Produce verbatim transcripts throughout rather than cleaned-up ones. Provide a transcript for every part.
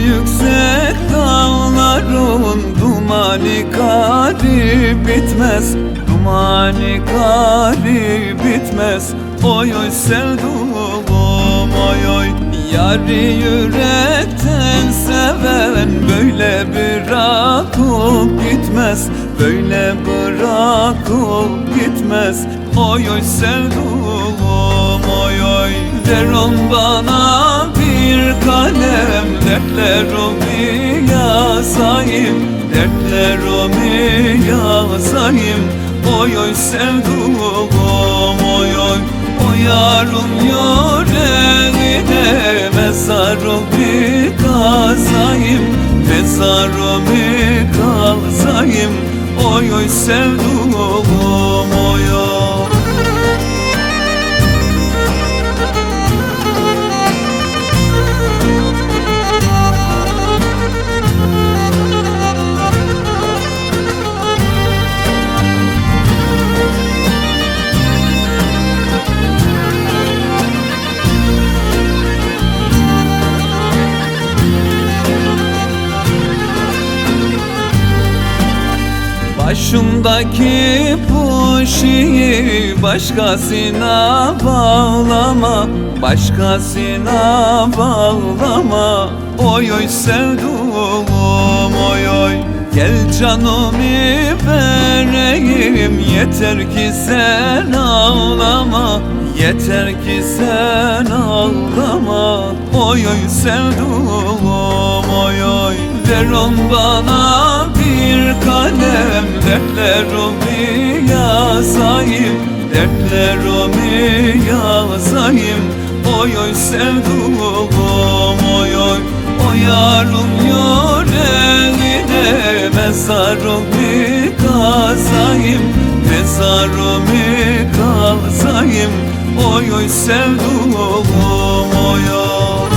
yüksek dağların dumani kari bitmez, dumani kari bitmez. Oy oy sevduğum oy oy, yari yürekten seven böyle bırakıp gitmez, böyle bırakıp gitmez. Oy oy sevduğum oy oy, ver on bana bir kalem, dertlerimi yazayım, dertlerimi yazayım. Oy oy sevduğum oy oy, o yarın yüreğine mezarımı kazayım, mezarımı kazayım. Oy oy sevduğum oy oy. Başımdaki puşiyi başkasına bağlama, başkasına bağlama. Oy oy sevduğum oy oy, gel canımı vereyim, yeter ki sen ağlama, yeter ki sen ağlama. Oy oy sevduğum oy oy, ver on bana bir kalem, dertlerimi yazayım, dertlerimi yazayım. Oy oy sevduğum oy oy, o yarın yüreğine mezarımı kazayım, mezarımı kazayım. Oy oy sevduğum oy oy.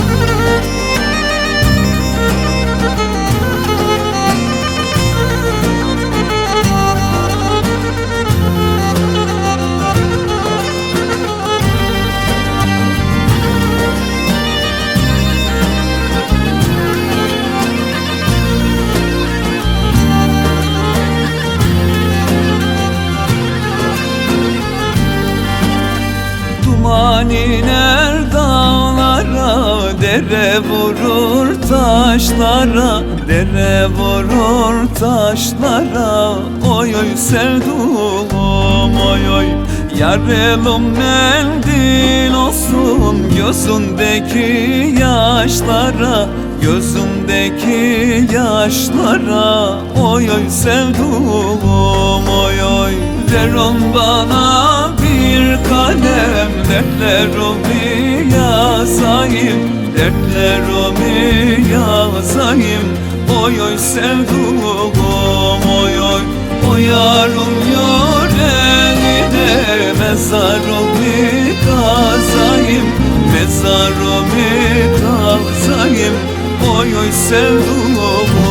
Duman iner dağlara, dere vurur taşlara, dere vurur taşlara. Oy oy sevduğum oy oy, yar elim mendil olsun gözündeki yaşlara, gözümdeki yaşlara. Oy oy sevduğum oy oy, ver on bana bir kalem, dertlerimi yazayım, dertlerimi yazayım. Oy oy sevduğum oy oy, o yarın yüreğine mezarımı kazayım, mezarımı kazayım. Oy oy sevduğum